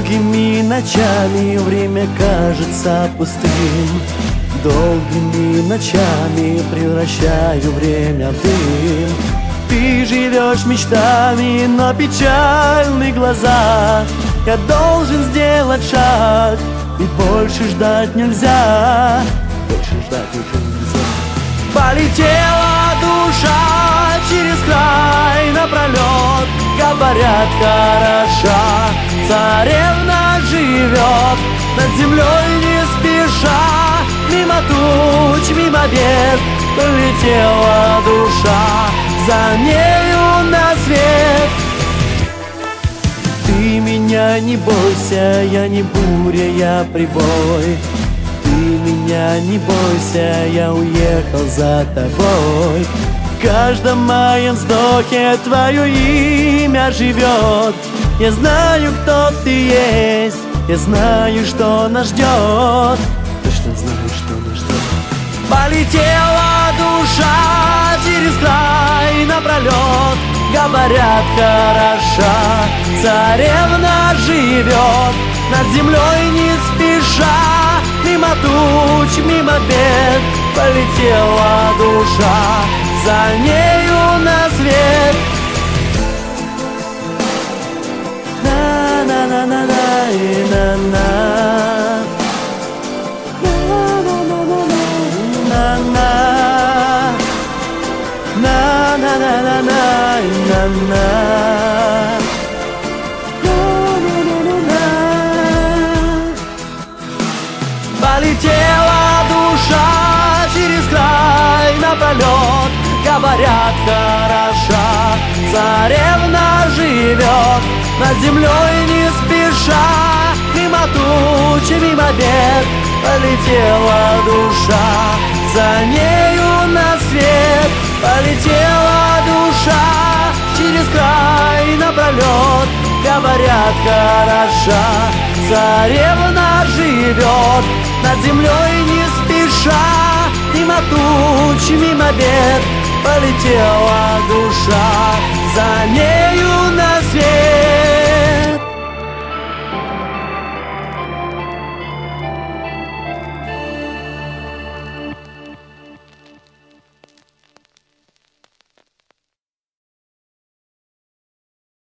Долгими ночами время кажется пустым, долгими ночами превращаю время в дым. Ты живешь мечтами, но печальны глаза. Я должен сделать шаг, и больше ждать нельзя. Больше ждать уже нельзя. Полетела душа через край напролет. Говорят, хороша царевна живет над землей не спеша. Мимо туч, мимо бед полетела душа, за нею на свет. Ты меня не бойся, я не буря, я прибой. Ты меня не бойся, я уехал за тобой. В каждом моем вздохе твое имя живет. Я знаю, кто ты есть, я знаю, что нас ждет. Точно знаю, что нас ждет. Полетела душа через край напролет. Говорят, хороша царевна живет над землей не спеша. Мимо туч, мимо бед полетела душа, за нею на свет. На-на-на-на-на и на-на. На-на-на-на-на. На-на-на-на-на и на-на. Полетела душа через край напролет. Говорят, хороша царевна живет над землей не спеша. Мимо туч, мимо бед полетела душа, за нею на свет. Полетела душа через край напролет. Говорят, хороша царевна живет над землей не спеша. Мимо туч, мимо бед полетела душа,